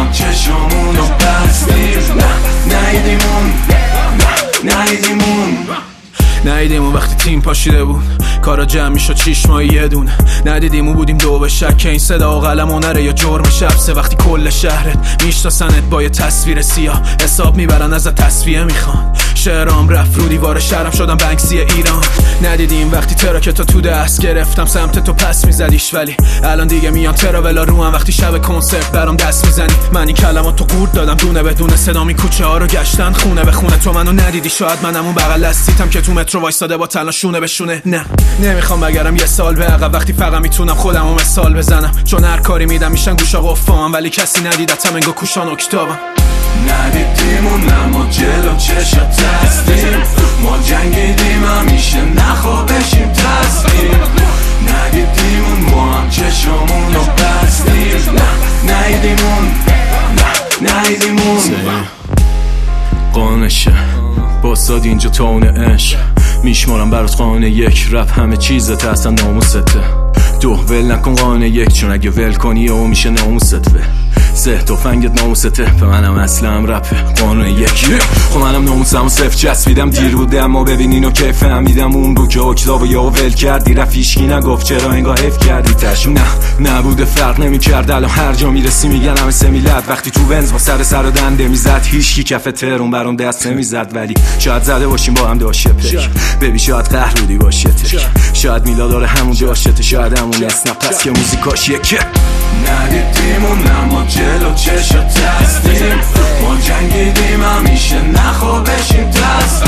چشمونو بستیم ندیدیمون وقتی تیم پاشیده بود کارا جمع میشد 6 ماه یه دونه ندیدیمون بودیم دو به شک این صدا و قلم هنره یا جرم شبسه وقتی کل شهرت میشناسنت با یه تصویر سیاه حساب میبرن ازت تصفیه میخوان شعرام رفت رو دیوار شهرم شدم بنکسی ایران ندیدیم وقتی تراکتا تو دست گرفتم سمت تو پس میزدیش ولی الان دیگه میان تراولا رو هم وقتی شب کنسرت برام دست میزنی من این کلمات تو قورت دادم دونه بدونه صدام این کوچه ها رو گشتن خونه به خونه تو منو ندیدی شاید منم اون بغل دستیتم که تو مترو وایساده با تنها شونه به شونه نه نمیخوام بگرم یه سال به عقب وقتی فقط میتونم خودمو مثال بزنم چون هر کاری میدم میشن گوشا قفام ولی کسی ندیدتم انگار کوشان اکتابم ندیدیمون اما جلو چشات هستیم ما جنگیدیم همیشه نخوابشیم تسلیم ندیدیمون ما هم چشمونو بستیم ندیدیمون قانشه باساد اینجا تاون عشق میشمارم برات قانه یک رپ همه چیزت اصلا ناموسته دو ول نکن قانه یک چون اگه ول کنی او میشه ناموست ول سه تفنگت ناموسته به منم اصلا رپه قانون یک خب منم ناموسم و صفر چسبیدم دیر بوده اما ببین اینو که فهمیدم اون رو که اکتاب و یا ول کردی رفیشکی نگفت چرا انگاه حف کردی تشم نبوده فرق نمی کرد الان هر جا میرسی میگن همه سمیلت وقتی تو ونز با سر و دنده میزد هیچکی کف ترون برام دست نمیزد ولی شاید زده باشیم با هم داشه پک ببین شاید قهرودی باشه تک شاید میلا داره همون داشته شاید همون اسنپ پس که موزیکاش یکه ندیدیمون اما جلو چشات هستیم ما جنگیدیم همیشه نخوابشیم تسلیم